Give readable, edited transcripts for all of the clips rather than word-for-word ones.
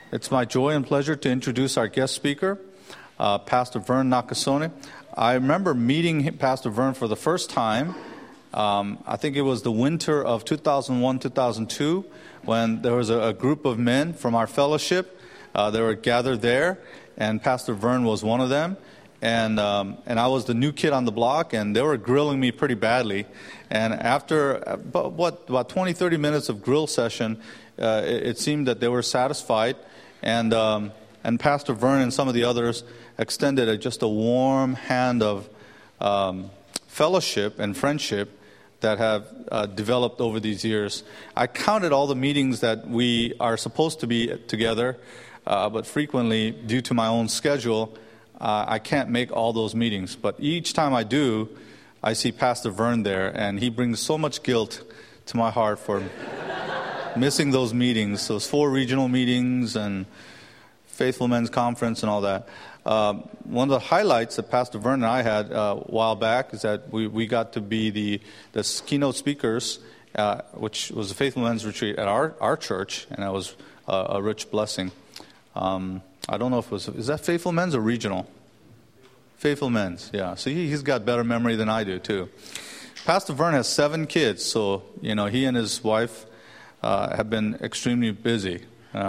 It's my joy and pleasure to introduce our guest speaker, Pastor Vern Nakasone. I remember meeting Pastor Vern for the first time. I think it was the winter of 2001-2002 when there was a group of men from our fellowship. They were gathered there, and Pastor Vern was one of them. And I was the new kid on the block, and they were grilling me pretty badly. And after about 20, 30 minutes of grill session, it seemed that they were satisfied. And Pastor Vern and some of the others extended just a warm hand of fellowship and friendship that have developed over these years. I counted all the meetings that we are supposed to be together, but frequently, due to my own schedule, I can't make all those meetings. But each time I do, I see Pastor Vern there, and he brings so much guilt to my heart for missing those meetings, those 4 regional meetings and Faithful Men's Conference and all that. One of the highlights that Pastor Vern and I had a while back is that we got to be the keynote speakers, which was a Faithful Men's Retreat at our church, and that was a rich blessing. I don't know if it was, is that Faithful Men's or regional? Faithful Men's, yeah. So he's got better memory than I do, too. Pastor Vern has 7 kids, so, he and his wife have been extremely busy.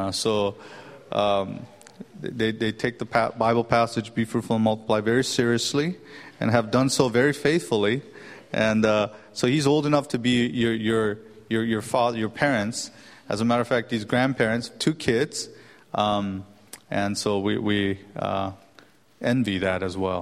They take the Bible passage, be fruitful and multiply, very seriously, and have done so very faithfully. And so he's old enough to be your father, your parents. As a matter of fact, he's grandparents, 2 kids. And so we envy that as well.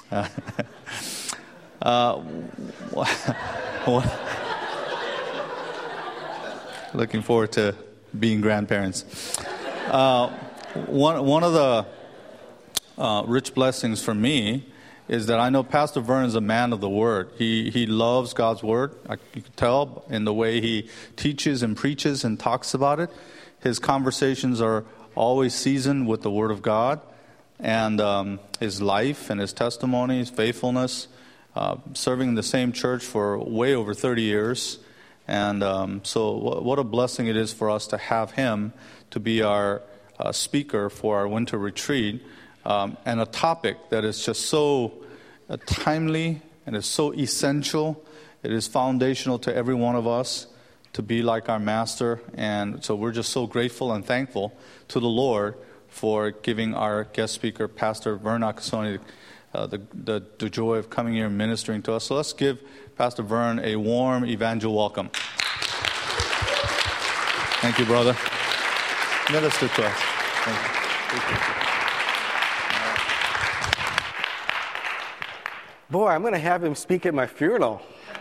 Looking forward to being grandparents. One of the rich blessings for me is that I know Pastor Vern is a man of the Word. He loves God's Word. You can tell in the way he teaches and preaches and talks about it. His conversations are always seasoned with the Word of God, and his life and his testimony, his faithfulness, serving in the same church for way over 30 years. And so what a blessing it is for us to have him to be our speaker for our winter retreat, and a topic that is just so timely and is so essential. It is foundational to every one of us to be like our Master. And so we're just so grateful and thankful to the Lord for giving our guest speaker, Pastor Vern Nakasone, the joy of coming here and ministering to us. So let's give Pastor Vern a warm evangel welcome. Thank you, brother. Minister to us. Thank you. Boy, I'm going to have him speak at my funeral.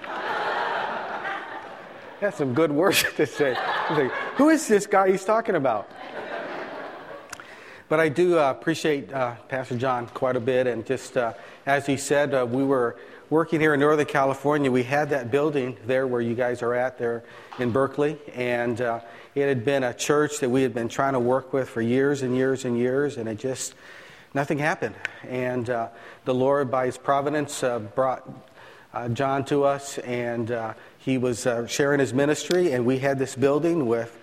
That's some good words to say. Like, who is this guy he's talking about? But I do appreciate Pastor John quite a bit. And just as he said, we were working here in Northern California. We had that building there where you guys are at there in Berkeley. And it had been a church that we had been trying to work with for years and years and years. And it just, nothing happened. And the Lord, by His providence, brought John to us. And he was sharing his ministry, and we had this building with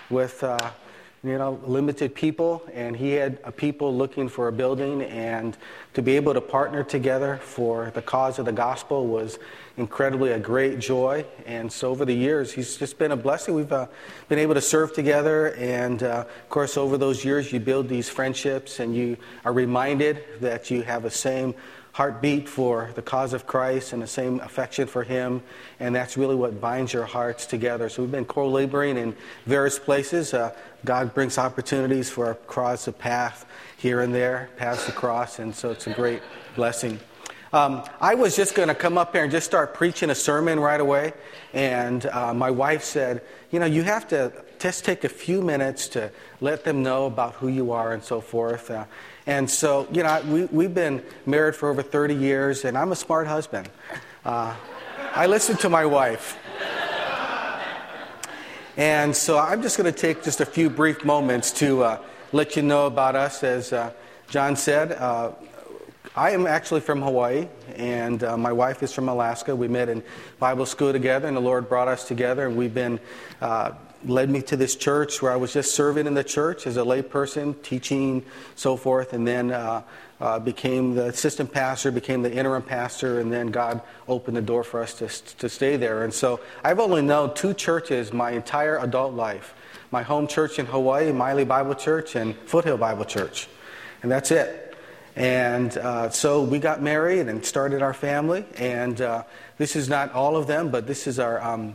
limited people, and he had people looking for a building, and to be able to partner together for the cause of the gospel was incredibly a great joy. And so over the years, he's just been a blessing. We've been able to serve together, and of course, over those years, you build these friendships, and you are reminded that you have the same heartbeat for the cause of Christ and the same affection for Him, and that's really what binds your hearts together. So we've been co-laboring in various places. God brings opportunities for our cross the path here and there, paths to cross, and so it's a great blessing. I was just going to come up here and just start preaching a sermon right away, and my wife said, you have to just take a few minutes to let them know about who you are and so forth. And so, we've been married for over 30 years, and I'm a smart husband. I listen to my wife. And so I'm just going to take just a few brief moments to let you know about us. As John said, I am actually from Hawaii, and my wife is from Alaska. We met in Bible school together, and the Lord brought us together, and we've been led me to this church where I was just serving in the church as a lay person, teaching, so forth, and then became the assistant pastor, became the interim pastor, and then God opened the door for us to stay there. And so I've only known 2 churches my entire adult life. My home church in Hawaii, Miley Bible Church, and Foothill Bible Church. And that's it. And so we got married and started our family. And this is not all of them, but this is our...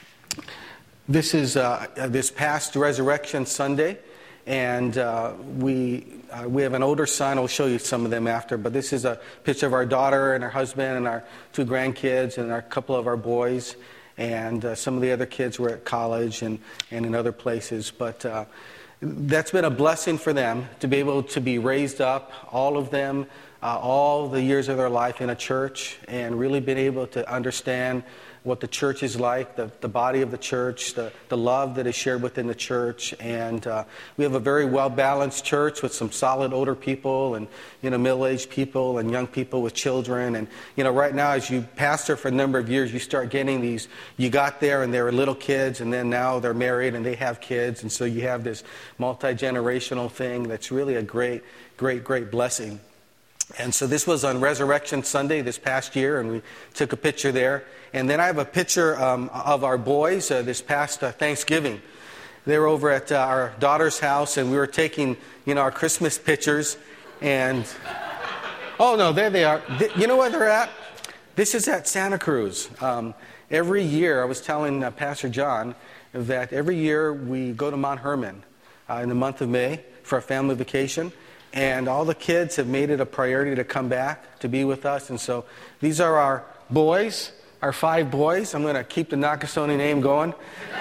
this past Resurrection Sunday, and we have an older son. I'll show you some of them after, but this is a picture of our daughter and her husband and our 2 grandkids and a couple of our boys, and some of the other kids were at college and in other places. But that's been a blessing for them to be able to be raised up, all of them, all the years of their life in a church, and really been able to understand what the church is like, the body of the church, the love that is shared within the church. And we have a very well-balanced church with some solid older people and, middle-aged people and young people with children. And, right now as you pastor for a number of years, you start getting these, you got there and they were little kids, and then now they're married and they have kids. And so you have this multi-generational thing that's really a great, great, great blessing. And so this was on Resurrection Sunday this past year, and we took a picture there. And then I have a picture of our boys this past Thanksgiving. They were over at our daughter's house, and we were taking, our Christmas pictures. And, oh no, there they are. You know where they're at? This is at Santa Cruz. Every year, I was telling Pastor John that every year we go to Mount Hermon in the month of May for a family vacation. And all the kids have made it a priority to come back to be with us. And so these are our boys, our 5 boys. I'm going to keep the Nakasone name going.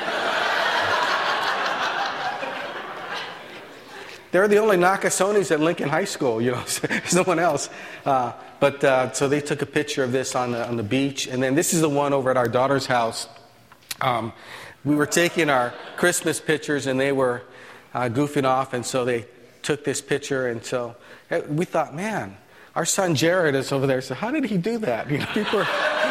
They're the only Nakasones at Lincoln High School, there's no one else. But so they took a picture of this on the beach. And then this is the one over at our daughter's house. We were taking our Christmas pictures, and they were goofing off, and so they took this picture. And so we thought, man, our son Jared is over there. So how did he do that? People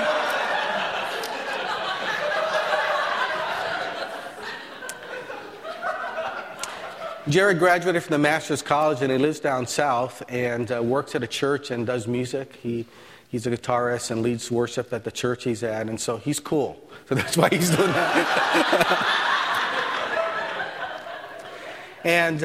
Jared graduated from the Master's College, and he lives down south and works at a church and does music. He's a guitarist and leads worship at the church he's at, and so he's cool. So that's why he's doing that. And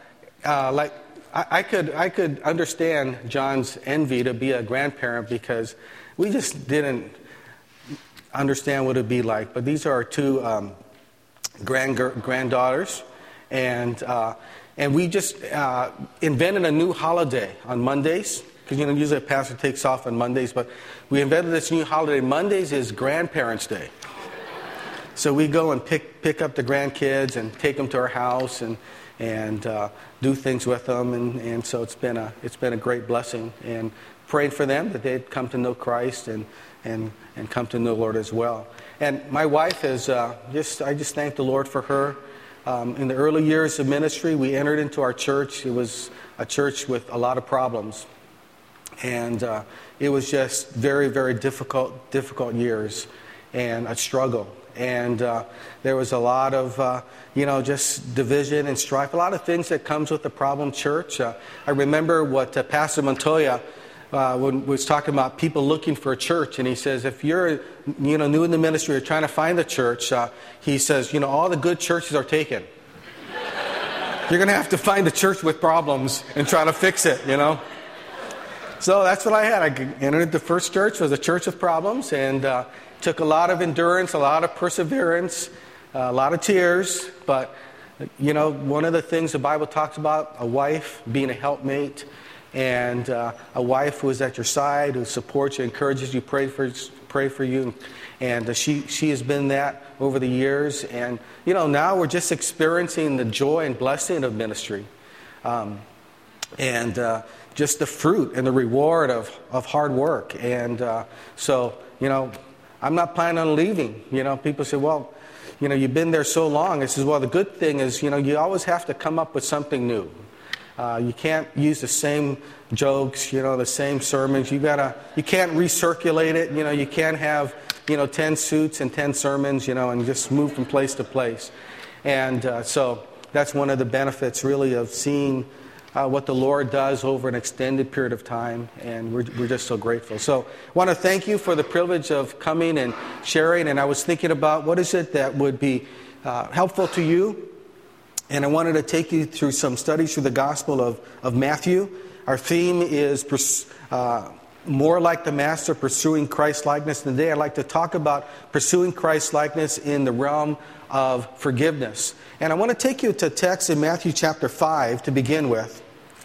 I could understand John's envy to be a grandparent, because we just didn't understand what it'd be like. But these are our 2 granddaughters, and we just invented a new holiday on Mondays, because usually a pastor takes off on Mondays, but we invented this new holiday. Mondays is Grandparents' Day, so we go and pick up the grandkids and take them to our house and do things with them, and so it's been a great blessing, and praying for them that they'd come to know Christ and come to know the Lord as well. And my wife is I just thank the Lord for her. In the early years of ministry, we entered into our church. It was a church with a lot of problems, and it was just very, very difficult years and a struggle. And there was a lot of, just division and strife, a lot of things that comes with the problem church. I remember what Pastor Montoya was talking about, people looking for a church. And he says, if you're, new in the ministry or trying to find a church, he says, all the good churches are taken. You're going to have to find a church with problems and try to fix it, So that's what I had. I entered the first church, was a church with problems, and took a lot of endurance, a lot of perseverance, a lot of tears. But, one of the things the Bible talks about, a wife being a helpmate, and a wife who is at your side, who supports you, encourages you, pray for you. And she has been that over the years. And, now we're just experiencing the joy and blessing of ministry. And just the fruit and the reward of hard work. And so, I'm not planning on leaving. People say, well, you've been there so long. I says, well, the good thing is, you always have to come up with something new. You can't use the same jokes, the same sermons. You can't recirculate it. You can't have, 10 suits and 10 sermons, and just move from place to place. And so that's one of the benefits, really, of seeing what the Lord does over an extended period of time, and we're just so grateful. So I want to thank you for the privilege of coming and sharing, and I was thinking about what is it that would be helpful to you, and I wanted to take you through some studies through the Gospel of Matthew. Our theme is more like the Master, pursuing Christ-likeness. Today I'd like to talk about pursuing Christ-likeness in the realm of forgiveness. And I want to take you to a text in Matthew chapter 5 to begin with.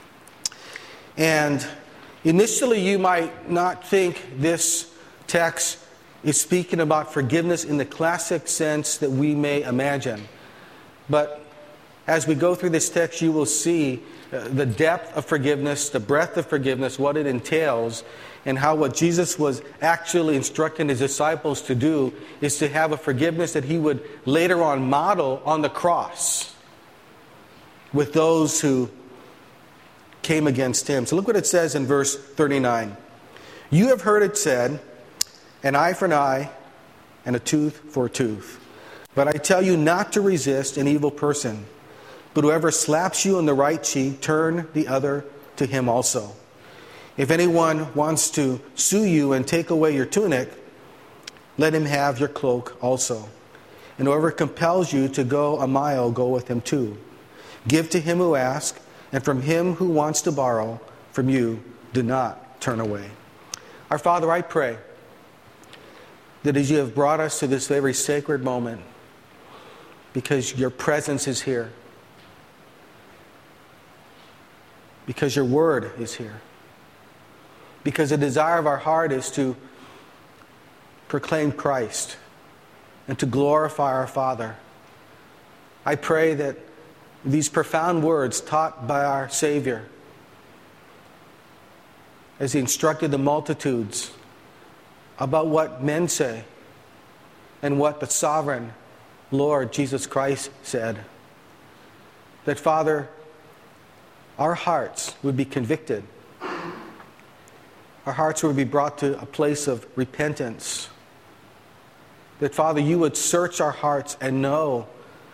And initially you might not think this text is speaking about forgiveness in the classic sense that we may imagine. But as we go through this text, you will see the depth of forgiveness, the breadth of forgiveness, what it entails, and how what Jesus was actually instructing his disciples to do is to have a forgiveness that he would later on model on the cross with those who came against him. So look what it says in verse 39. You have heard it said, an eye for an eye and a tooth for a tooth. But I tell you not to resist an evil person. But whoever slaps you on the right cheek, turn the other to him also. If anyone wants to sue you and take away your tunic, let him have your cloak also. And whoever compels you to go a mile, go with him too. Give to him who asks, and from him who wants to borrow from you, do not turn away. Our Father, I pray that as you have brought us to this very sacred moment, because your presence is here, because your word is here, because the desire of our heart is to proclaim Christ and to glorify our Father, I pray that these profound words taught by our Savior, as he instructed the multitudes about what men say and what the sovereign Lord Jesus Christ said, that, Father, our hearts would be convicted. Our hearts would be brought to a place of repentance. That, Father, you would search our hearts and know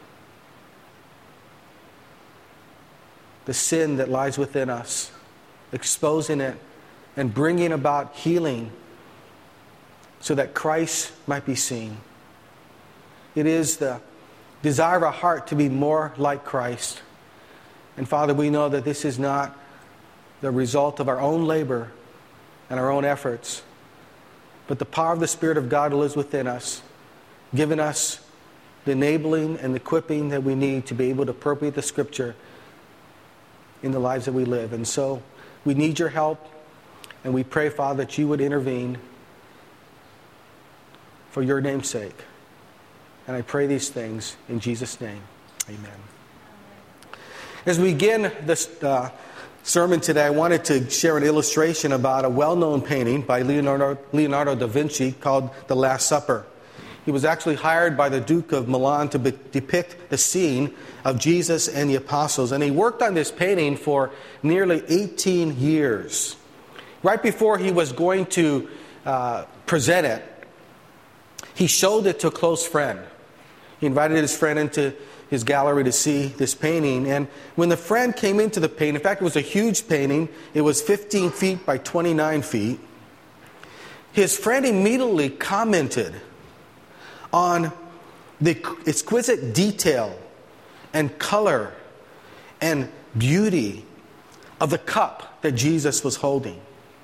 the sin that lies within us, exposing it and bringing about healing so that Christ might be seen. It is the desire of our heart to be more like Christ. And Father, we know that this is not the result of our own labor and our own efforts, but the power of the Spirit of God who lives within us, giving us the enabling and equipping that we need to be able to appropriate the Scripture in the lives that we live. And so we need your help, and we pray, Father, that you would intervene for your name's sake. And I pray these things in Jesus' name. Amen. As we begin this sermon today, I wanted to share an illustration about a well-known painting by Leonardo da Vinci called The Last Supper. He was actually hired by the Duke of Milan to depict the scene of Jesus and the apostles. And he worked on this painting for nearly 18 years. Right before he was going to present it, he showed it to a close friend. He invited his friend into his gallery to see this painting. And when the friend came into the painting, in fact, it was a huge painting. It was 15 feet by 29 feet. His friend immediately commented on the exquisite detail and color and beauty of the cup that Jesus was holding.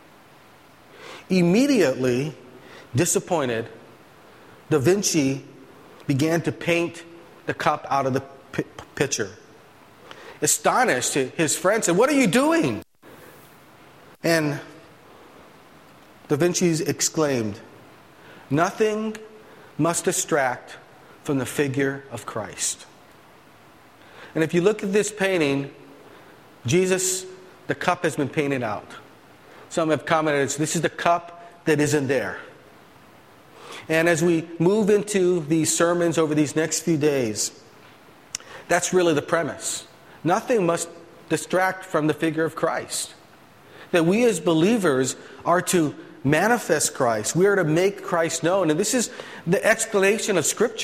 Immediately disappointed, Da Vinci began to paint the cup out of the pitcher. Astonished, his friend said, "What are you doing?" And Da Vinci exclaimed, "Nothing must distract from the figure of Christ." And if you look at this painting, Jesus, the cup has been painted out. Some have commented, this is the cup that isn't there. And as we move into these sermons over these next few days, that's really the premise. Nothing must distract from the figure of Christ. That we as believers are to manifest Christ. We are to make Christ known. And this is the explanation of Scripture.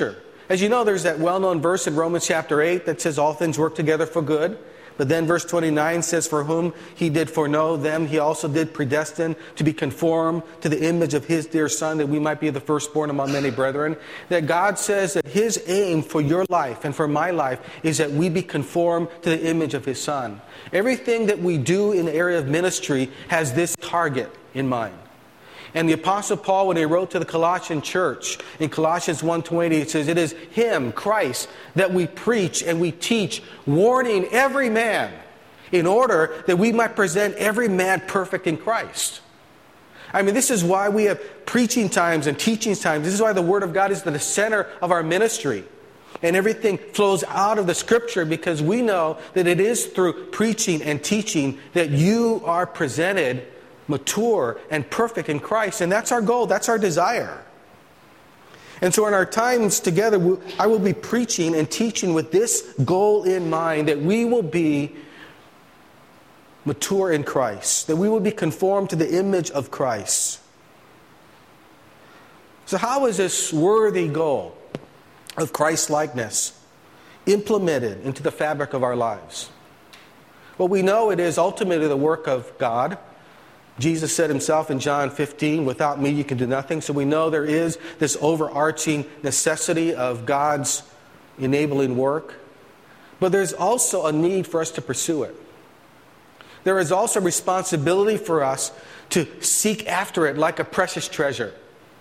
As you know, there's that well-known verse in Romans chapter 8 that says all things work together for good. But then verse 29 says, for whom he did foreknow, them he also did predestine to be conformed to the image of his dear Son, that we might be the firstborn among many brethren. That God says that his aim for your life and for my life is that we be conformed to the image of his Son. Everything that we do in the area of ministry has this target in mind. And the Apostle Paul, when he wrote to the Colossian church, in Colossians 1:20, it says, it is him, Christ, that we preach and we teach, warning every man, in order that we might present every man perfect in Christ. I mean, this is why we have preaching times and teaching times. This is why the Word of God is the center of our ministry. And everything flows out of the Scripture, because we know that it is through preaching and teaching that you are presented mature and perfect in Christ. And that's our goal. That's our desire. And so in our times together, I will be preaching and teaching with this goal in mind, that we will be mature in Christ, that we will be conformed to the image of Christ. So how is this worthy goal of Christ-likeness implemented into the fabric of our lives? Well, we know it is ultimately the work of God. Jesus said himself in John 15, without me you can do nothing. So we know there is this overarching necessity of God's enabling work. But there's also a need for us to pursue it. There is also responsibility for us to seek after it like a precious treasure.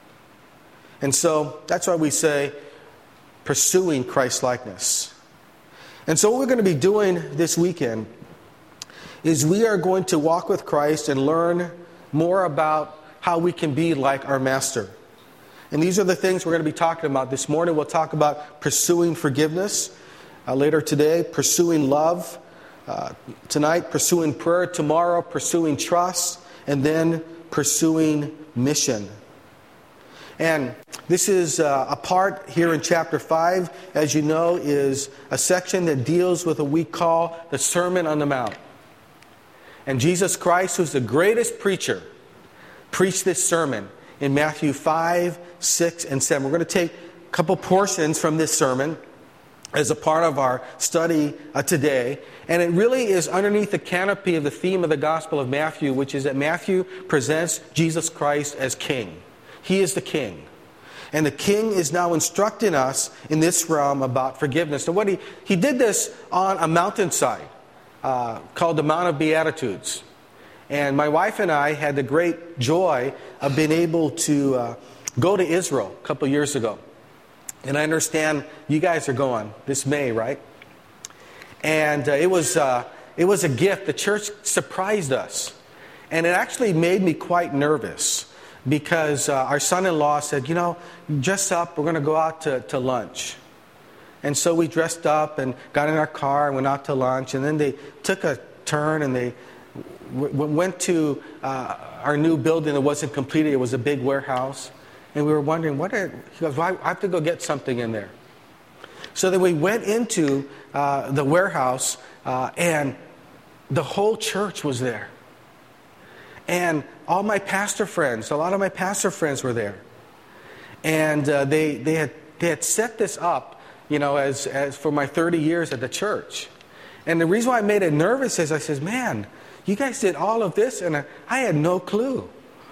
And so that's why we say pursuing Christ-likeness. And so what we're going to be doing this weekend is we are going to walk with Christ and learn more about how we can be like our Master. And these are the things we're going to be talking about this morning. We'll talk about pursuing forgiveness. Later today, pursuing love. Tonight, pursuing prayer. Tomorrow, pursuing trust. And then pursuing mission. And this is a part here in chapter 5, as you know, is a section that deals with what we call the Sermon on the Mount. And Jesus Christ, who's the greatest preacher, preached this sermon in Matthew 5, 6, and 7. We're going to take a couple portions from this sermon as a part of our study today. And it really is underneath the canopy of the theme of the Gospel of Matthew, which is that Matthew presents Jesus Christ as King. He is the King. And the King is now instructing us in this realm about forgiveness. So what he did this on a mountainside called the Mount of Beatitudes. And my wife and I had the great joy of being able to go to Israel a couple years ago. And I understand you guys are going this May, right? And it was a gift. The church surprised us. And it actually made me quite nervous, because our son-in-law said, dress up, we're going to go out to lunch. And so we dressed up and got in our car and went out to lunch. And then they took a turn and they went to our new building that wasn't completed. It was a big warehouse. And we were wondering, he goes, well, I have to go get something in there. So then we went into the warehouse and the whole church was there. And all my pastor friends, a lot of my pastor friends were there. And they had set this up, as for my 30 years at the church. And the reason why I made it nervous is I said, man, you guys did all of this and I had no clue.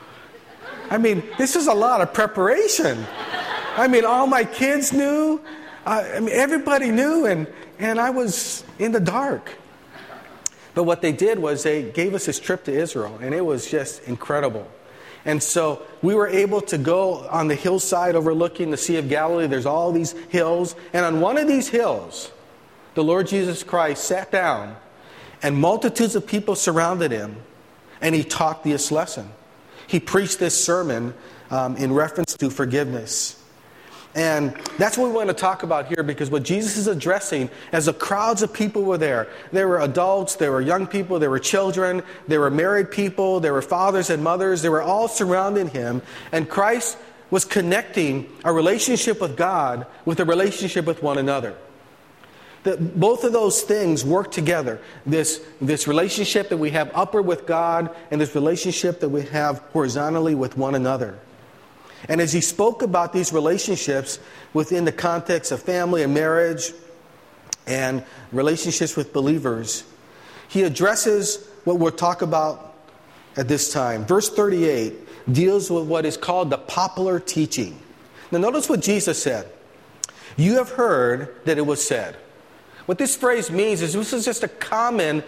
I mean, this is a lot of preparation. I mean, all my kids knew. Everybody knew, and I was in the dark. But what they did was they gave us this trip to Israel, and it was just incredible. And so we were able to go on the hillside overlooking the Sea of Galilee. There's all these hills. And on one of these hills, the Lord Jesus Christ sat down, and multitudes of people surrounded him, and he taught this lesson. He preached this sermon in reference to forgiveness. And that's what we want to talk about here, because what Jesus is addressing, as the crowds of people were there were adults, there were young people, there were children, there were married people, there were fathers and mothers, they were all surrounding him. And Christ was connecting a relationship with God with a relationship with one another. That both of those things work together. This relationship that we have upward with God and this relationship that we have horizontally with one another. And as he spoke about these relationships within the context of family and marriage and relationships with believers, he addresses what we'll talk about at this time. Verse 38 deals with what is called the popular teaching. Now notice what Jesus said. You have heard that it was said. What this phrase means is this was just a common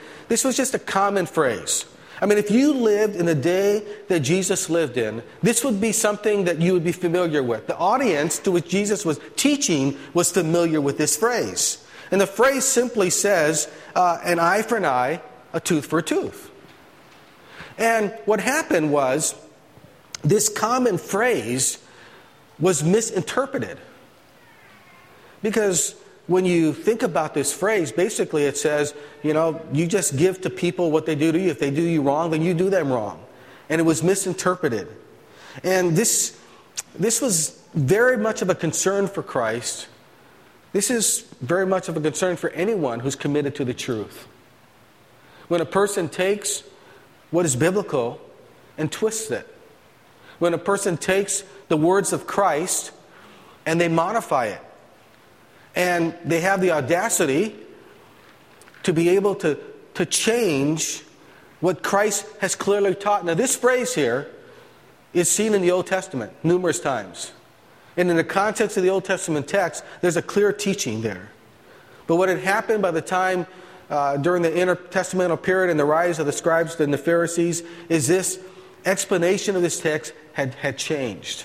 phrase. I mean, if you lived in the day that Jesus lived in, this would be something that you would be familiar with. The audience to which Jesus was teaching was familiar with this phrase. And the phrase simply says, an eye for an eye, a tooth for a tooth. And what happened was, this common phrase was misinterpreted. Because when you think about this phrase, basically it says, you just give to people what they do to you. If they do you wrong, then you do them wrong. And it was misinterpreted. And this was very much of a concern for Christ. This is very much of a concern for anyone who's committed to the truth. When a person takes what is biblical and twists it. When a person takes the words of Christ and they modify it. And they have the audacity to be able to change what Christ has clearly taught. Now this phrase here is seen in the Old Testament numerous times. And in the context of the Old Testament text, there's a clear teaching there. But what had happened by the time during the intertestamental period and the rise of the scribes and the Pharisees is this explanation of this text had changed.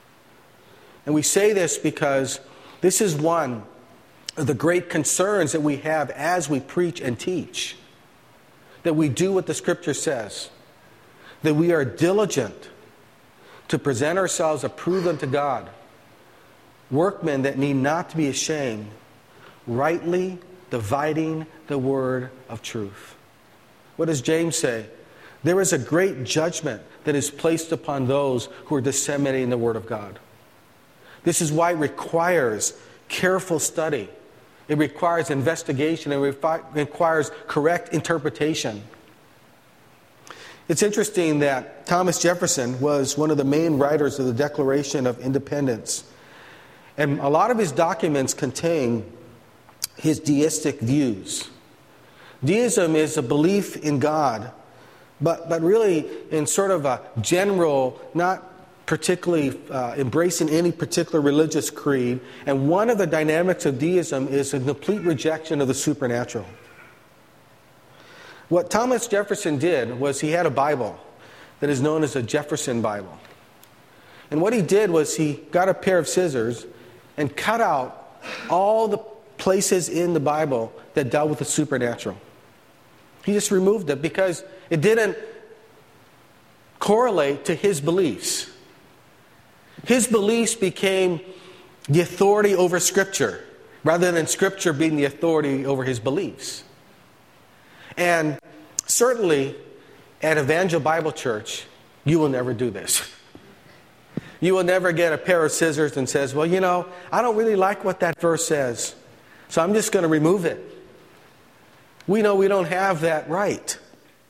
And we say this because this is one of the great concerns that we have as we preach and teach. That we do what the Scripture says. That we are diligent to present ourselves approved unto God. Workmen that need not to be ashamed, rightly dividing the word of truth. What does James say? There is a great judgment that is placed upon those who are disseminating the word of God. This is why it requires careful study. It requires investigation. It requires correct interpretation. It's interesting that Thomas Jefferson was one of the main writers of the Declaration of Independence. And a lot of his documents contain his deistic views. Deism is a belief in God, but really in sort of a general, not particularly embracing any particular religious creed. And one of the dynamics of deism is a complete rejection of the supernatural. What Thomas Jefferson did was he had a Bible that is known as a Jefferson Bible. And what he did was he got a pair of scissors and cut out all the places in the Bible that dealt with the supernatural. He just removed it because it didn't correlate to his beliefs. His beliefs became the authority over Scripture, rather than Scripture being the authority over his beliefs. And certainly, at Evangel Bible Church, you will never do this. You will never get a pair of scissors and says, well, I don't really like what that verse says, so I'm just going to remove it. We know we don't have that right.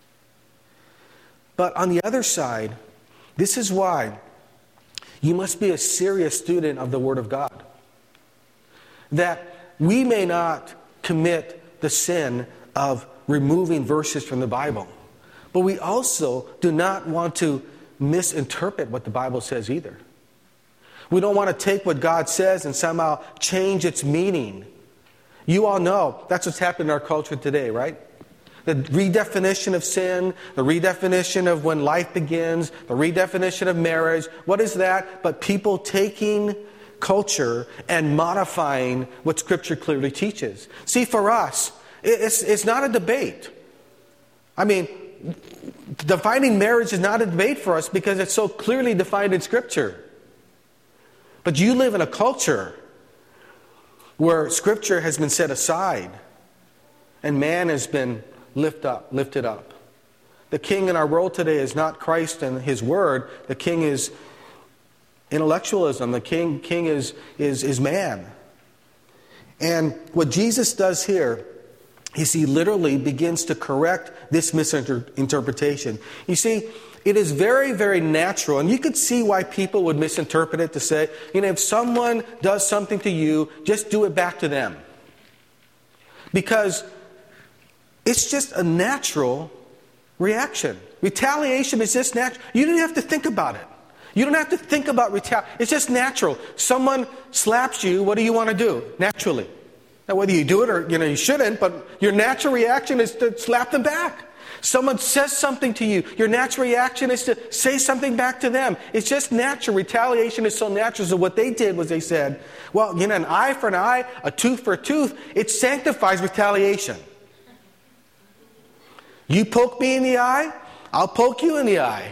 But on the other side, this is why you must be a serious student of the Word of God. That we may not commit the sin of removing verses from the Bible, but we also do not want to misinterpret what the Bible says either. We don't want to take what God says and somehow change its meaning. You all know that's what's happened in our culture today, right? The redefinition of sin, the redefinition of when life begins, the redefinition of marriage. What is that? But people taking culture and modifying what Scripture clearly teaches. See, for us, it's not a debate. I mean, defining marriage is not a debate for us because it's so clearly defined in Scripture. But you live in a culture where Scripture has been set aside and man has been lifted up. The king in our world today is not Christ and His Word. The king is intellectualism. The king is man. And what Jesus does here is He literally begins to correct this misinterpretation. You see, it is very, very natural. And you could see why people would misinterpret it to say, if someone does something to you, just do it back to them. Because it's just a natural reaction. Retaliation is just natural. You don't have to think about it. You don't have to think about retaliation. It's just natural. Someone slaps you, what do you want to do? Naturally. Now, whether you do it or you shouldn't, but your natural reaction is to slap them back. Someone says something to you, your natural reaction is to say something back to them. It's just natural. Retaliation is so natural. So what they did was they said, well, an eye for an eye, a tooth for a tooth, it sanctifies retaliation. You poke me in the eye, I'll poke you in the eye.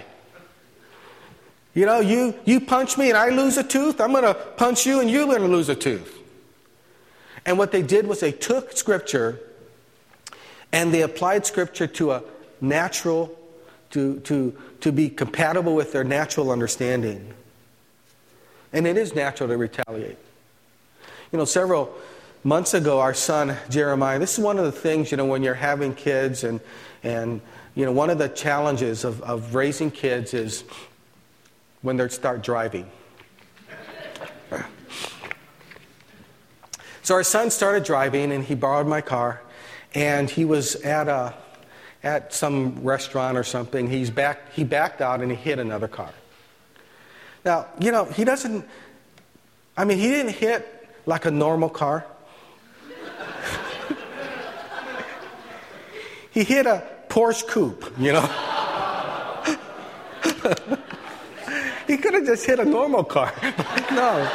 You punch me and I lose a tooth, I'm going to punch you and you're going to lose a tooth. And what they did was they took Scripture and they applied Scripture to a natural, to be compatible with their natural understanding. And it is natural to retaliate. Several months ago, our son Jeremiah, this is one of the things, when you're having kids and one of the challenges of raising kids is when they start driving. So our son started driving and he borrowed my car and he was at some restaurant or something. He backed out and he hit another car. Now, he didn't hit like a normal car. He hit a Porsche coupe, He could have just hit a normal car. No.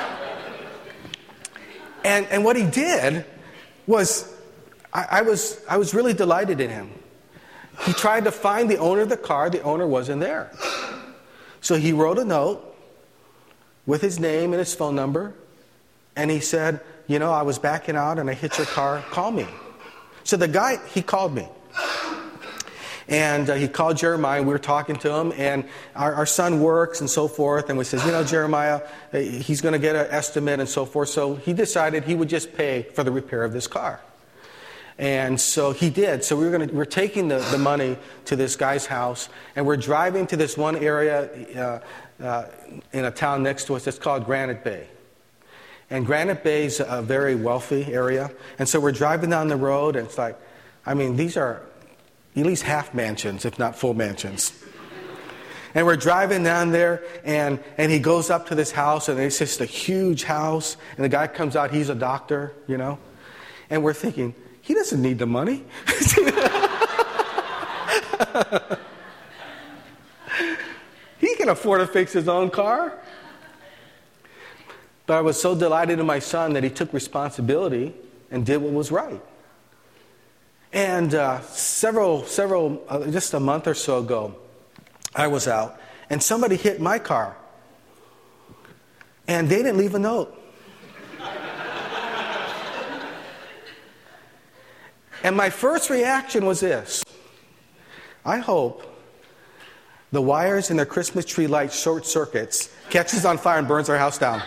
And what he did was, I was really delighted in him. He tried to find the owner of the car. The owner wasn't there. So he wrote a note with his name and his phone number. And he said, I was backing out and I hit your car. Call me. So the guy, he called me. And he called Jeremiah. We were talking to him. And our son works and so forth. And we said, Jeremiah, he's going to get an estimate and so forth. So he decided he would just pay for the repair of this car. And so he did. So we're taking the money to this guy's house. And we're driving to this one area in a town next to us. It's called Granite Bay. And Granite Bay is a very wealthy area. And so we're driving down the road. And it's like, these are at least half mansions, if not full mansions. And we're driving down there, and he goes up to this house, and it's just a huge house. And the guy comes out, he's a doctor, And we're thinking, he doesn't need the money. He can afford to fix his own car. But I was so delighted in my son that he took responsibility and did what was right. And just a month or so ago, I was out, and somebody hit my car. And they didn't leave a note. And my first reaction was this: I hope the wires in their Christmas tree light short circuits, catches on fire and burns our house down.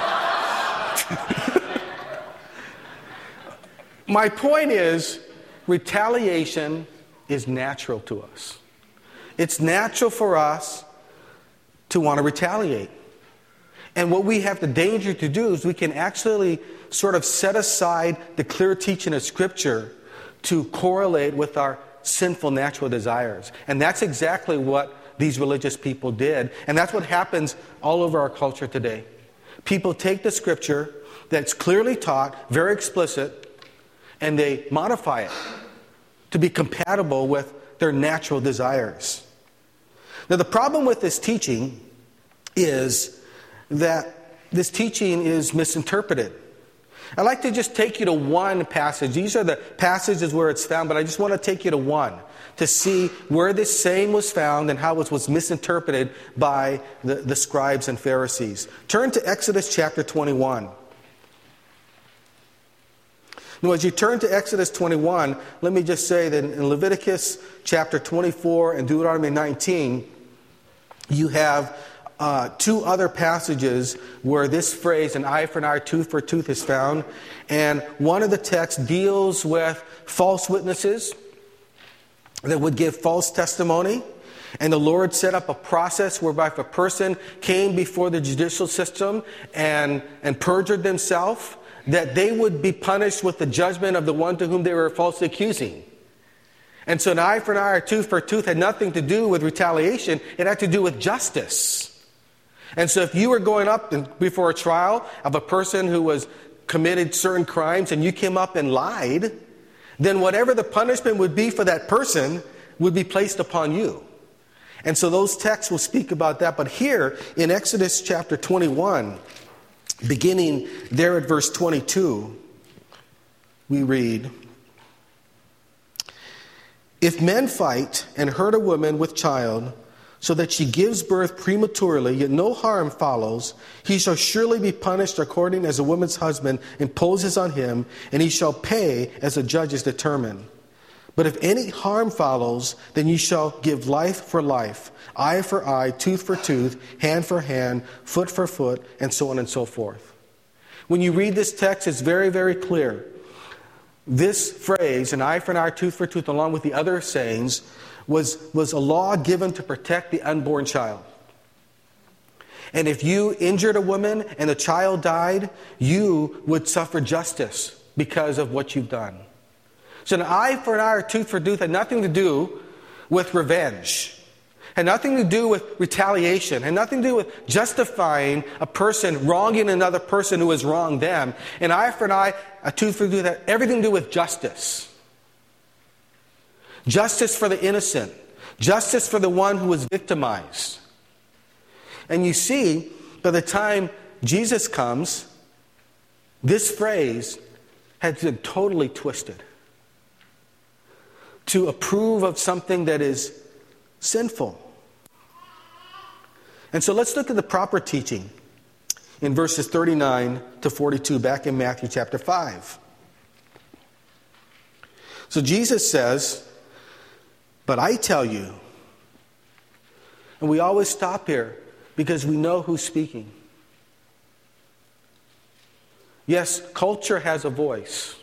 My point is, retaliation is natural to us. It's natural for us to want to retaliate. And what we have the danger to do is we can actually sort of set aside the clear teaching of Scripture to correlate with our sinful natural desires. And that's exactly what these religious people did. And that's what happens all over our culture today. People take the Scripture that's clearly taught, very explicit, and they modify it to be compatible with their natural desires. Now, the problem with this teaching is that this teaching is misinterpreted. I'd like to just take you to one passage. These are the passages where it's found, but I just want to take you to one to see where this saying was found and how it was misinterpreted by the scribes and Pharisees. Turn to Exodus chapter 21. Now, as you turn to Exodus 21, let me just say that in Leviticus chapter 24 and Deuteronomy 19, you have two other passages where this phrase, an eye for an eye, tooth for a tooth, is found. And one of the texts deals with false witnesses that would give false testimony. And the Lord set up a process whereby if a person came before the judicial system and perjured themselves, that they would be punished with the judgment of the one to whom they were falsely accusing. And so an eye for an eye or tooth for a tooth had nothing to do with retaliation. It had to do with justice. And so if you were going up before a trial of a person who was committed certain crimes and you came up and lied, then whatever the punishment would be for that person would be placed upon you. And so those texts will speak about that. But here in Exodus chapter 21, beginning there at verse 22, we read, "If men fight and hurt a woman with child, so that she gives birth prematurely, yet no harm follows, he shall surely be punished according as a woman's husband imposes on him, and he shall pay as the judges determine. But if any harm follows, then you shall give life for life, eye for eye, tooth for tooth, hand for hand, foot for foot, and so on and so forth." When you read this text, it's very, very clear. This phrase, an eye for an eye, tooth for tooth, along with the other sayings, was a law given to protect the unborn child. And if you injured a woman and the child died, you would suffer justice because of what you've done. So an eye for an eye or tooth for tooth had nothing to do with revenge, had nothing to do with retaliation, had nothing to do with justifying a person wronging another person who has wronged them. An eye for an eye, a tooth for a tooth had everything to do with justice. Justice for the innocent. Justice for the one who was victimized. And you see, by the time Jesus comes, this phrase has been totally twisted to approve of something that is sinful. And so let's look at the proper teaching in verses 39 to 42 back in Matthew chapter 5. So Jesus says, "But I tell you," and we always stop here because we know who's speaking. Yes, culture has a voice.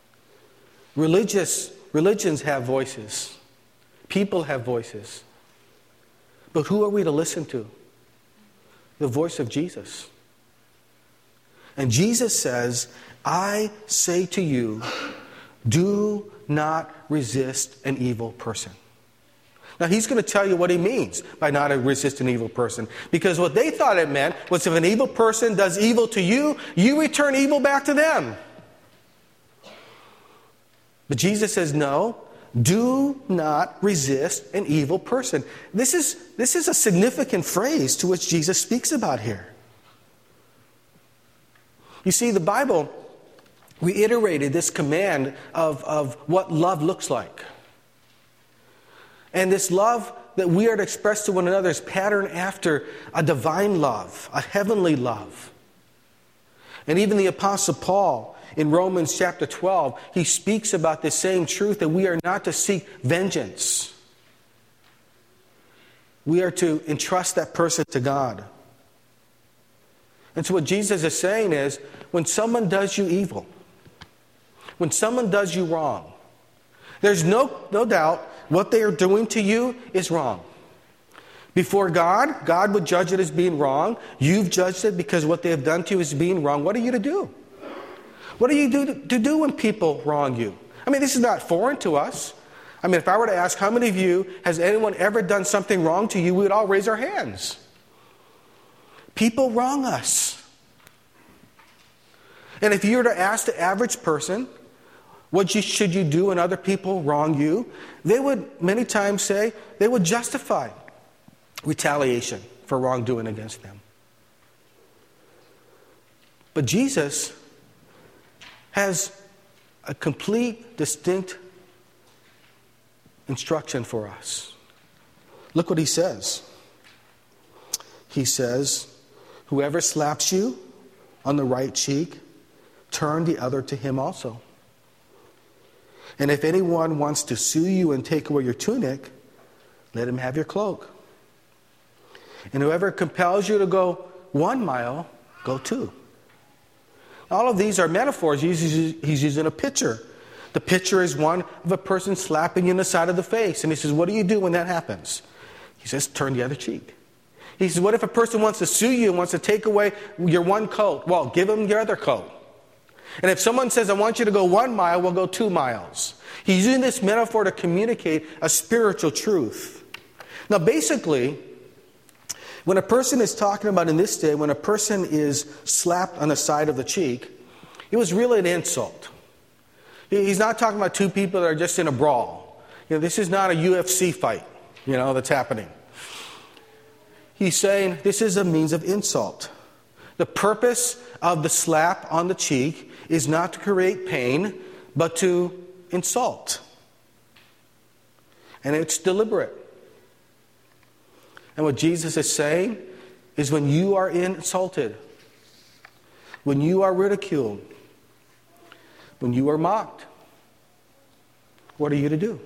Religions have voices. People have voices. But who are we to listen to? The voice of Jesus. And Jesus says, "I say to you, do not resist an evil person." Now he's going to tell you what he means by not resist an evil person. Because what they thought it meant was if an evil person does evil to you, you return evil back to them. But Jesus says, no, do not resist an evil person. This is a significant phrase to which Jesus speaks about here. You see, the Bible reiterated this command of what love looks like. And this love that we are to express to one another is patterned after a divine love, a heavenly love. And even the Apostle Paul, in Romans chapter 12, he speaks about this same truth, that we are not to seek vengeance. We are to entrust that person to God. And so what Jesus is saying is, when someone does you evil, when someone does you wrong, there's no doubt what they are doing to you is wrong. Before God, God would judge it as being wrong. You've judged it because what they have done to you is being wrong. What are you to do? What do you do when people wrong you? I mean, this is not foreign to us. I mean, if I were to ask how many of you, has anyone ever done something wrong to you, we would all raise our hands. People wrong us. And if you were to ask the average person, what should you do when other people wrong you? They would many times say, they would justify retaliation for wrongdoing against them. But Jesus has a complete, distinct instruction for us. Look what he says. He says, "Whoever slaps you on the right cheek, turn the other to him also. And if anyone wants to sue you and take away your tunic, let him have your cloak. And whoever compels you to go 1 mile, go 2. All of these are metaphors. He's using a picture. The picture is one of a person slapping you in the side of the face. And he says, what do you do when that happens? He says, turn the other cheek. He says, what if a person wants to sue you and wants to take away your one coat? Well, give him your other coat. And if someone says, I want you to go 1 mile, we'll go 2 miles. He's using this metaphor to communicate a spiritual truth. Now, basically, when a person is talking about in this day, when a person is slapped on the side of the cheek, it was really an insult. He's not talking about two people that are just in a brawl. This is not a UFC fight, that's happening. He's saying this is a means of insult. The purpose of the slap on the cheek is not to create pain, but to insult. And it's deliberate. And what Jesus is saying is when you are insulted, when you are ridiculed, when you are mocked, what are you to do?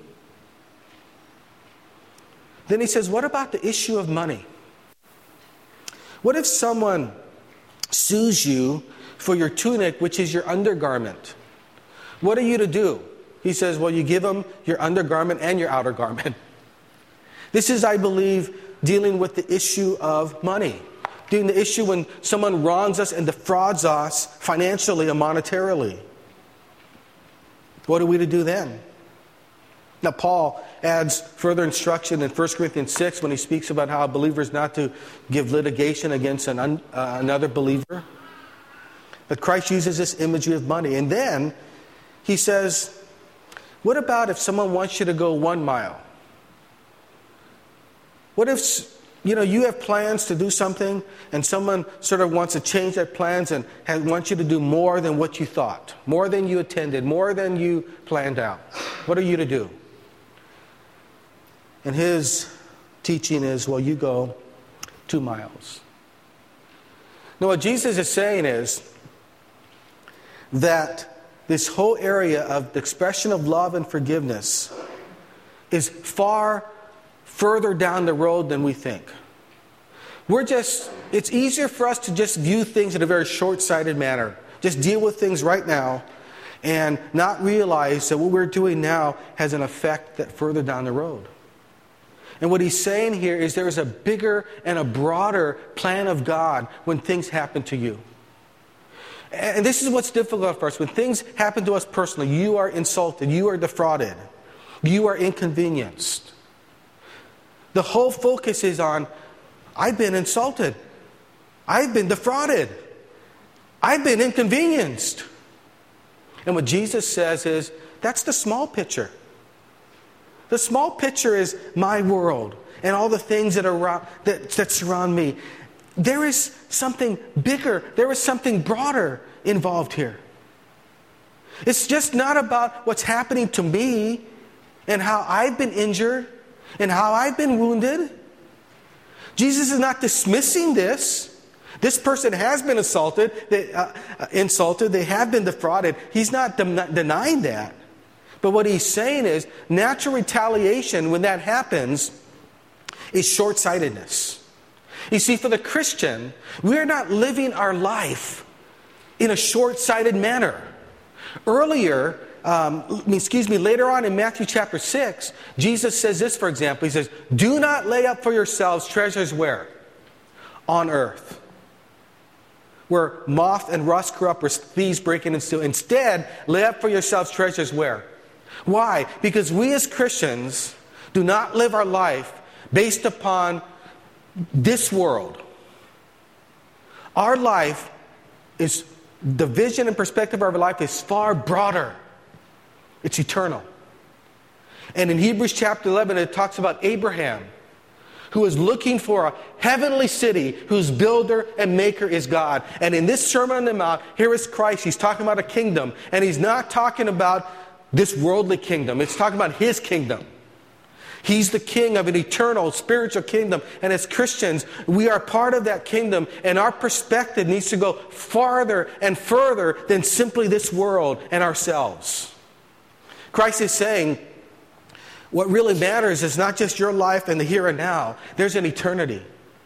Then he says, what about the issue of money? What if someone sues you for your tunic, which is your undergarment? What are you to do? He says, well, you give them your undergarment and your outer garment. This is, I believe, dealing with the issue of money. Dealing with the issue when someone wrongs us and defrauds us financially and monetarily. What are we to do then? Now, Paul adds further instruction in 1 Corinthians 6 when he speaks about how a believer is not to give litigation against another believer. But Christ uses this imagery of money. And then he says, what about if someone wants you to go 1 mile? What if, you have plans to do something and someone sort of wants to change their plans and wants you to do more than what you thought, more than you intended, more than you planned out? What are you to do? And his teaching is, well, you go 2 miles. Now, what Jesus is saying is that this whole area of the expression of love and forgiveness is far further down the road than we think. It's easier for us to just view things in a very short-sighted manner. Just deal with things right now and not realize that what we're doing now has an effect that further down the road. And what he's saying here is there is a bigger and a broader plan of God when things happen to you. And this is what's difficult for us. When things happen to us personally, you are insulted, you are defrauded, you are inconvenienced. The whole focus is on, I've been insulted, I've been defrauded, I've been inconvenienced. And what Jesus says is, that's the small picture. The small picture is my world and all the things that surround me. There is something bigger, there is something broader involved here. It's just not about what's happening to me and how I've been injured and how I've been wounded. Jesus is not dismissing this. This person has been insulted, they have been defrauded. He's not denying that. But what he's saying is, natural retaliation, when that happens, is short-sightedness. You see, for the Christian, we're not living our life in a short-sighted manner. Later on in Matthew chapter 6, Jesus says this, for example. He says, do not lay up for yourselves treasures where? On earth, where moth and rust corrupt, where thieves break in and steal. Instead, lay up for yourselves treasures where? Why? Because we as Christians do not live our life based upon this world. Our life is, the vision and perspective of our life is far broader. It's eternal. And in Hebrews chapter 11, it talks about Abraham, who is looking for a heavenly city whose builder and maker is God. And in this Sermon on the Mount, here is Christ. He's talking about a kingdom. And he's not talking about this worldly kingdom. It's talking about his kingdom. He's the king of an eternal spiritual kingdom. And as Christians, we are part of that kingdom. And our perspective needs to go farther and further than simply this world and ourselves. Christ is saying, what really matters is not just your life and the here and now. There's an eternity.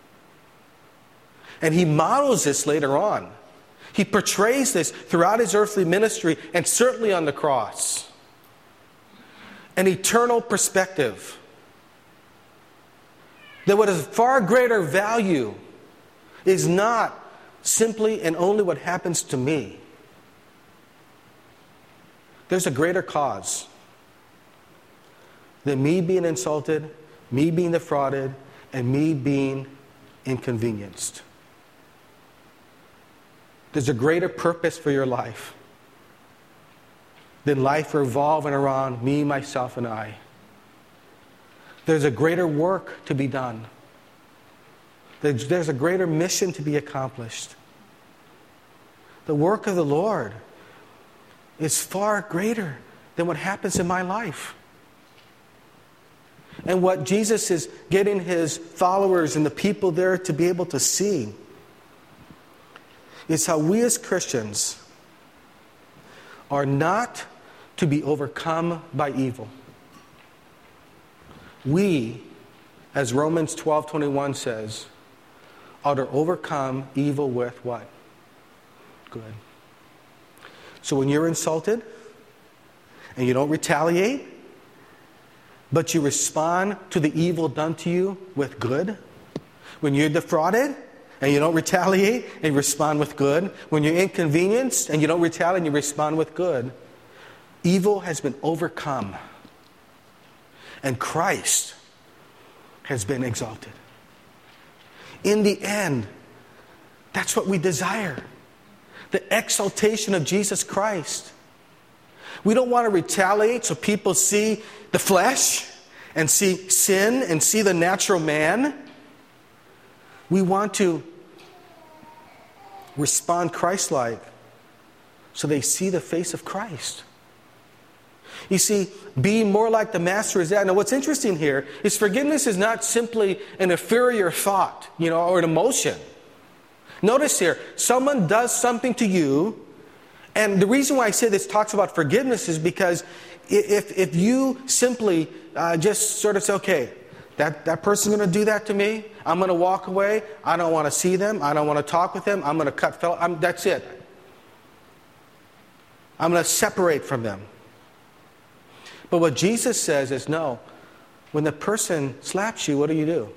And he models this later on. He portrays this throughout his earthly ministry and certainly on the cross. An eternal perspective. That what is far greater value is not simply and only what happens to me. There's a greater cause than me being insulted, me being defrauded, and me being inconvenienced. There's a greater purpose for your life than life revolving around me, myself, and I. There's a greater work to be done. There's a greater mission to be accomplished. The work of the Lord is far greater than what happens in my life. And what Jesus is getting his followers and the people there to be able to see is how we as Christians are not to be overcome by evil. We, as Romans 12:21 says, are to overcome evil with what? Good. So when you're insulted and you don't retaliate, but you respond to the evil done to you with good, when you're defrauded and you don't retaliate and you respond with good, when you're inconvenienced and you don't retaliate and you respond with good, evil has been overcome and Christ has been exalted. In the end, that's what we desire. The exaltation of Jesus Christ. We don't want to retaliate so people see the flesh and see sin and see the natural man. We want to respond Christ-like so they see the face of Christ. You see, being more like the Master is that. Now what's interesting here is forgiveness is not simply an inferior thought, or an emotion. Notice here, someone does something to you, and the reason why I say this talks about forgiveness is because if you simply just sort of say, okay, that person's going to do that to me, I'm going to walk away, I don't want to see them, I don't want to talk with them, I'm going to cut, that's it. I'm going to separate from them. But what Jesus says is, no, when the person slaps you, what do?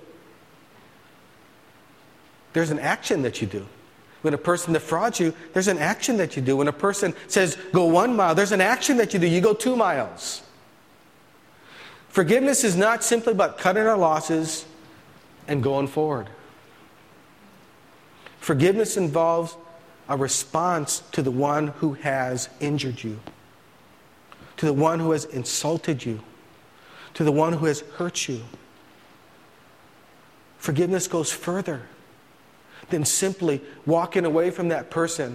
There's an action that you do. When a person defrauds you, there's an action that you do. When a person says, go 1 mile, there's an action that you do. You go 2 miles. Forgiveness is not simply about cutting our losses and going forward. Forgiveness involves a response to the one who has injured you, to the one who has insulted you, to the one who has hurt you. Forgiveness goes further than simply walking away from that person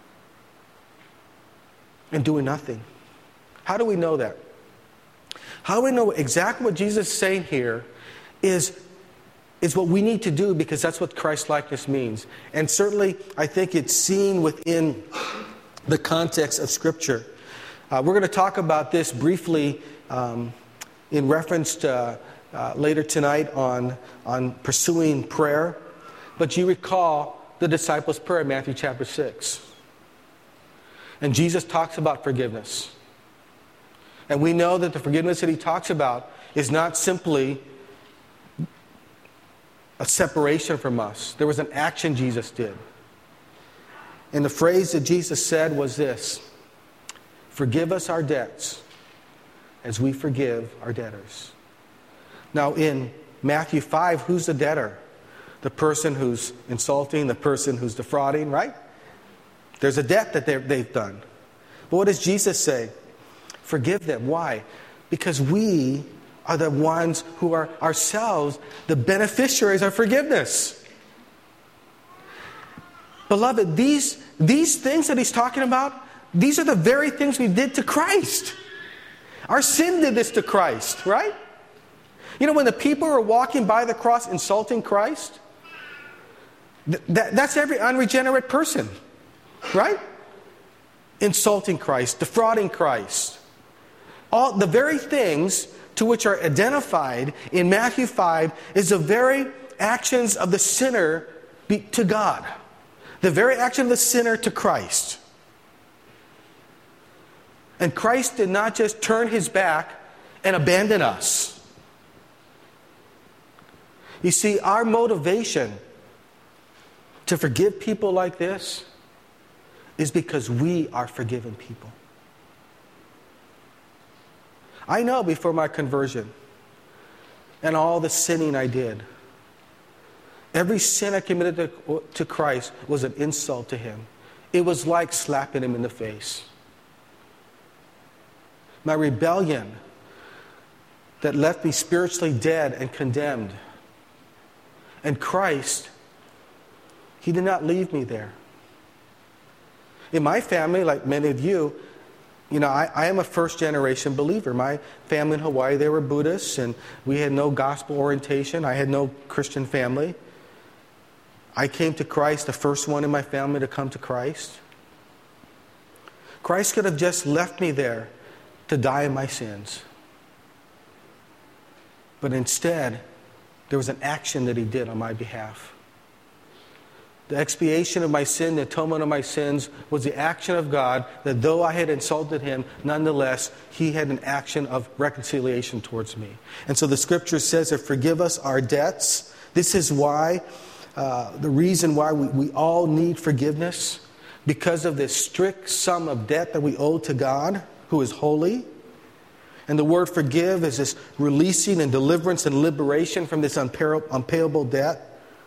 and doing nothing. How do we know that? How do we know exactly what Jesus is saying here is what we need to do, because that's what Christ-likeness means. And certainly, I think it's seen within the context of Scripture. We're going to talk about this briefly in reference to later tonight on pursuing prayer. But you recall the disciples' prayer in Matthew chapter 6. And Jesus talks about forgiveness. And we know that the forgiveness that he talks about is not simply a separation from us. There was an action Jesus did. And the phrase that Jesus said was this: forgive us our debts as we forgive our debtors. Now in Matthew 5, who's the debtor? The person who's insulting, the person who's defrauding, right? There's a debt that they've done. But what does Jesus say? Forgive them. Why? Because we are the ones who are ourselves the beneficiaries of forgiveness. Beloved, these things that he's talking about, these are the very things we did to Christ. Our sin did this to Christ, right? When the people were walking by the cross insulting Christ, that's every unregenerate person, right? Insulting Christ, defrauding Christ. All the very things to which are identified in Matthew 5 is the very actions of the sinner to God. The very action of the sinner to Christ. And Christ did not just turn his back and abandon us. You see, our motivation to forgive people like this is because we are forgiven people. I know before my conversion and all the sinning I did, every sin I committed to Christ was an insult to Him. It was like slapping Him in the face. My rebellion that left me spiritually dead and condemned. And Christ, He did not leave me there. In my family, like many of you, I am a first-generation believer. My family in Hawaii, they were Buddhists, and we had no gospel orientation. I had no Christian family. I came to Christ, the first one in my family to come to Christ. Christ could have just left me there to die in my sins. But instead, there was an action that He did on my behalf. The expiation of my sin, the atonement of my sins, was the action of God that though I had insulted Him, nonetheless, He had an action of reconciliation towards me. And so the Scripture says to forgive us our debts. This is why, the reason why we all need forgiveness, because of this strict sum of debt that we owe to God, who is holy. And the word forgive is this releasing and deliverance and liberation from this unpayable debt.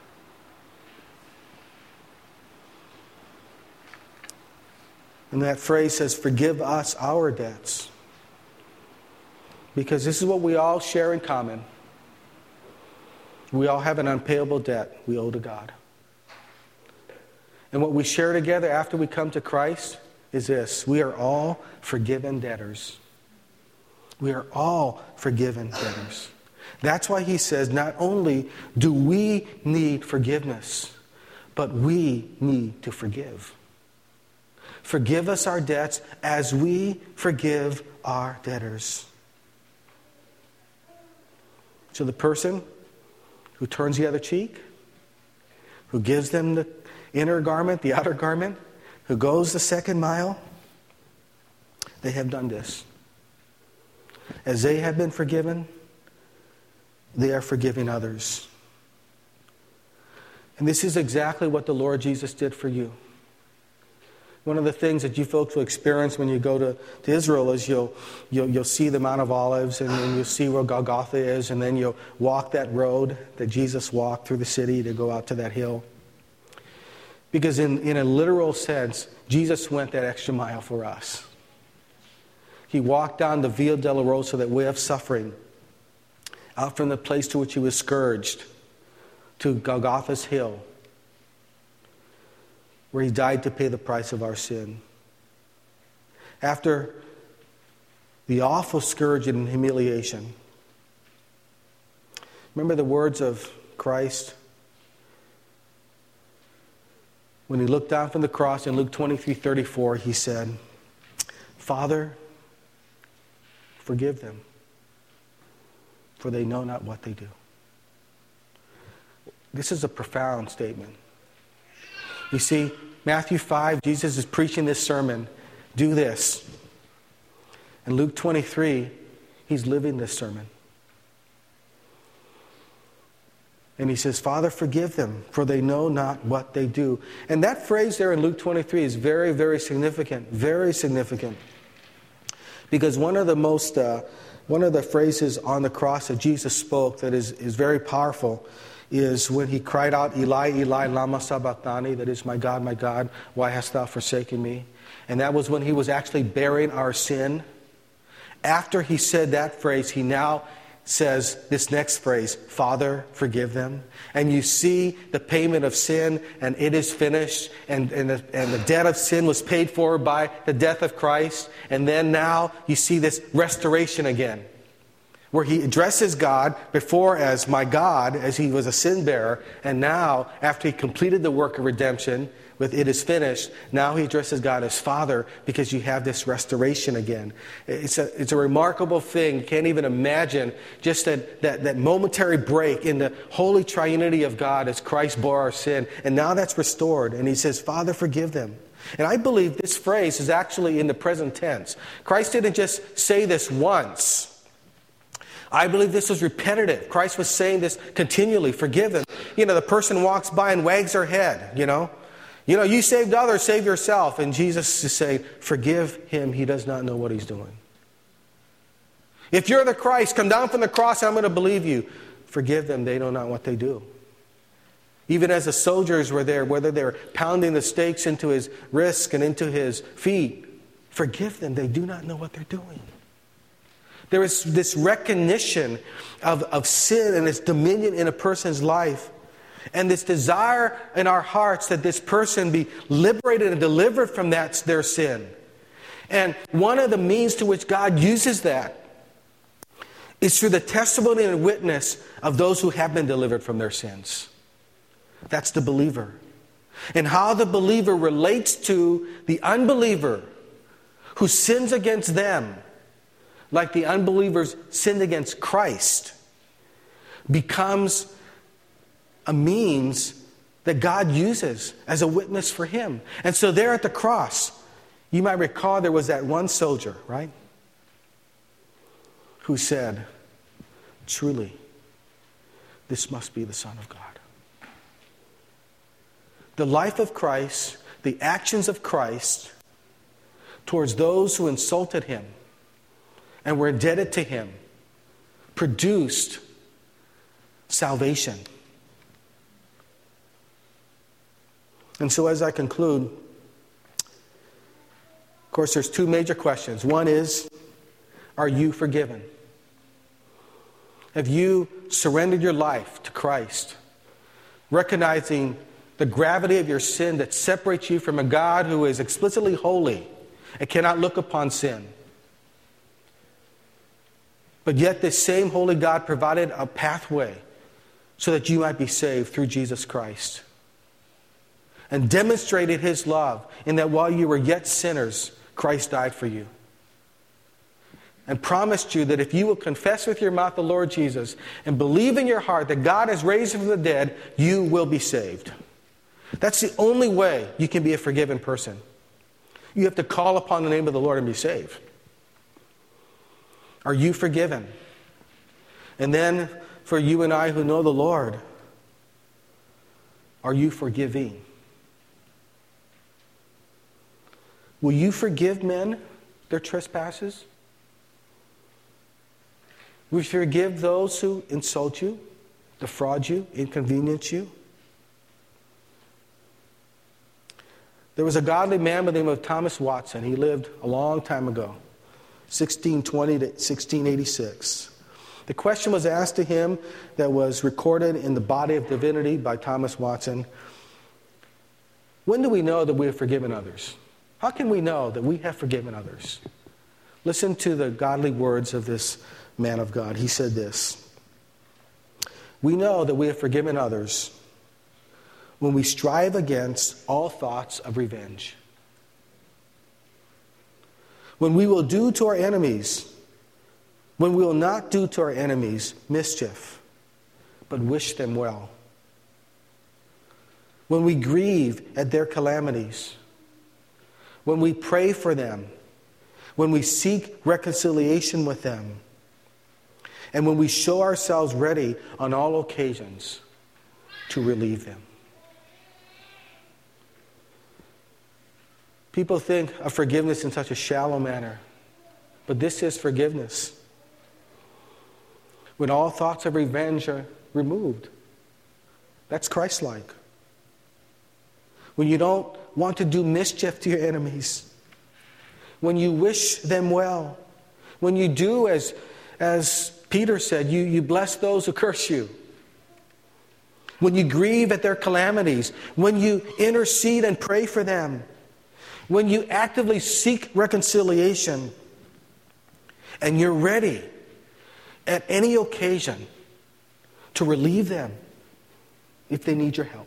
And that phrase says, forgive us our debts. Because this is what we all share in common. We all have an unpayable debt we owe to God. And what we share together after we come to Christ is this: we are all forgiven debtors. We are all forgiven debtors. That's why He says not only do we need forgiveness, but we need to forgive. Forgive us our debts as we forgive our debtors. So the person who turns the other cheek, who gives them the inner garment, the outer garment, who goes the second mile, they have done this. As they have been forgiven, they are forgiving others. And this is exactly what the Lord Jesus did for you. One of the things that you folks will experience when you go to Israel is you'll see the Mount of Olives, and then you'll see where Golgotha is, and then you'll walk that road that Jesus walked through the city to go out to that hill. Because in a literal sense, Jesus went that extra mile for us. He walked down the Via Dolorosa, that way of suffering, out from the place to which He was scourged, to Golgotha's hill, where He died to pay the price of our sin. After the awful scourging and humiliation, remember the words of Christ when He looked down from the cross in Luke 23:34. He said, "Father, forgive them, for they know not what they do." This is a profound statement. You see, Matthew 5, Jesus is preaching this sermon. Do this. In Luke 23, He's living this sermon. And He says, "Father, forgive them, for they know not what they do." And that phrase there in Luke 23 is very, very significant. Very significant. Because one of the phrases on the cross that Jesus spoke that is very powerful is when He cried out, "Eli, Eli, lama sabachthani," that is, my God, why hast Thou forsaken me?" And that was when He was actually bearing our sin. After He said that phrase, He now says this next phrase, "Father, forgive them." And you see the payment of sin, and it is finished, and the debt of sin was paid for by the death of Christ. And then now you see this restoration again, where He addresses God before as my God, as He was a sin bearer. And now, after He completed the work of redemption with "it is finished," now He addresses God as Father, because you have this restoration again. It's a remarkable thing. You can't even imagine just that momentary break in the holy triunity of God as Christ bore our sin. And now that's restored. And He says, "Father, forgive them." And I believe this phrase is actually in the present tense. Christ didn't just say this once. I believe this was repetitive. Christ was saying this continually, forgive them. The person walks by and wags their head, you saved others, save yourself. And Jesus is saying, forgive him, he does not know what he's doing. If you're the Christ, come down from the cross, I'm going to believe you. Forgive them, they know not what they do. Even as the soldiers were there, whether they're pounding the stakes into his wrists and into his feet, forgive them, they do not know what they're doing. There is this recognition of sin and its dominion in a person's life. And this desire in our hearts that this person be liberated and delivered from their sin. And one of the means to which God uses that is through the testimony and witness of those who have been delivered from their sins. That's the believer. And how the believer relates to the unbeliever who sins against them, like the unbelievers sinned against Christ, becomes a means that God uses as a witness for him. And so there at the cross, you might recall there was that one soldier, right? Who said, truly, this must be the Son of God. The life of Christ, the actions of Christ towards those who insulted him and were indebted to him, produced salvation. And so as I conclude, of course, there's two major questions. One is, are you forgiven? Have you surrendered your life to Christ, recognizing the gravity of your sin that separates you from a God who is explicitly holy and cannot look upon sin? But yet this same holy God provided a pathway so that you might be saved through Jesus Christ. And demonstrated his love in that while you were yet sinners, Christ died for you. And promised you that if you will confess with your mouth the Lord Jesus and believe in your heart that God has raised him from the dead, you will be saved. That's the only way you can be a forgiven person. You have to call upon the name of the Lord and be saved. Are you forgiven? And then for you and I who know the Lord, are you forgiving? Will you forgive men their trespasses? Will you forgive those who insult you, defraud you, inconvenience you? There was a godly man by the name of Thomas Watson. He lived a long time ago, 1620 to 1686. The question was asked to him that was recorded in the Body of Divinity by Thomas Watson. When do we know that we have forgiven others? How can we know that we have forgiven others? Listen to the godly words of this man of God. He said this: we know that we have forgiven others when we strive against all thoughts of revenge. When we will do to our enemies, when we will not do to our enemies mischief, but wish them well. When we grieve at their calamities, when we pray for them, when we seek reconciliation with them, and when we show ourselves ready on all occasions to relieve them. People think of forgiveness in such a shallow manner, but this is forgiveness. When all thoughts of revenge are removed. That's Christ-like. When you don't want to do mischief to your enemies. When you wish them well. When you do as Peter said, you bless those who curse you. When you grieve at their calamities. When you intercede and pray for them. When you actively seek reconciliation. And you're ready at any occasion to relieve them if they need your help.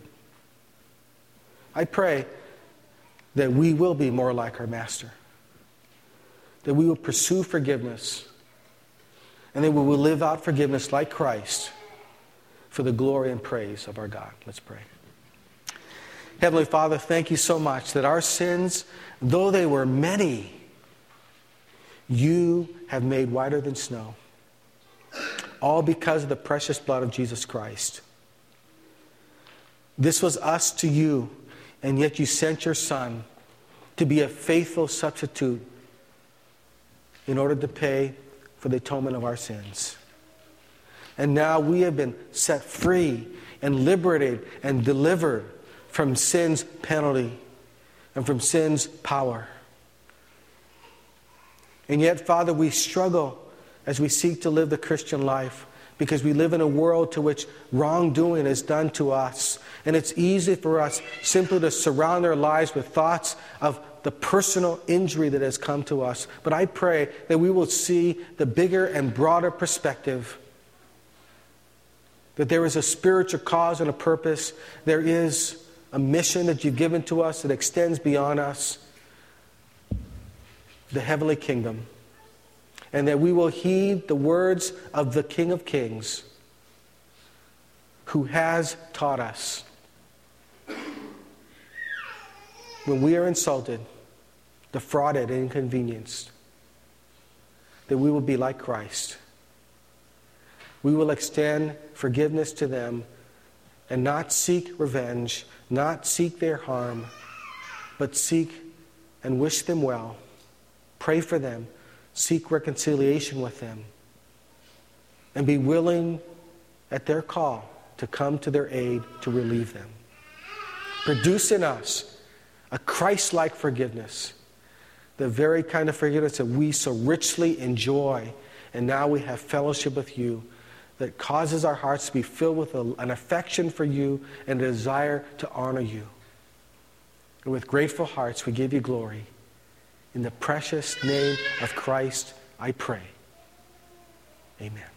I pray that we will be more like our Master. That we will pursue forgiveness. And that we will live out forgiveness like Christ for the glory and praise of our God. Let's pray. Heavenly Father, thank you so much that our sins, though they were many, you have made whiter than snow. all because of the precious blood of Jesus Christ. This was us to you, and yet you sent your Son to be a faithful substitute in order to pay for the atonement of our sins. And now we have been set free and liberated and delivered from sin's penalty and from sin's power. And yet, Father, we struggle as we seek to live the Christian life because we live in a world to which wrongdoing is done to us. And it's easy for us simply to surround our lives with thoughts of the personal injury that has come to us. But I pray that we will see the bigger and broader perspective, that there is a spiritual cause and a purpose. There is a mission that you've given to us that extends beyond us, the heavenly kingdom. And that we will heed the words of the King of Kings, who has taught us, when we are insulted, defrauded, and inconvenienced, that we will be like Christ. We will extend forgiveness to them and not seek revenge, not seek their harm, but seek and wish them well, pray for them, seek reconciliation with them, and be willing at their call to come to their aid to relieve them. Produce in us a Christ-like forgiveness, the very kind of forgiveness that we so richly enjoy, and now we have fellowship with you, that causes our hearts to be filled with an affection for you and a desire to honor you. And with grateful hearts, we give you glory. In the precious name of Christ, I pray. Amen.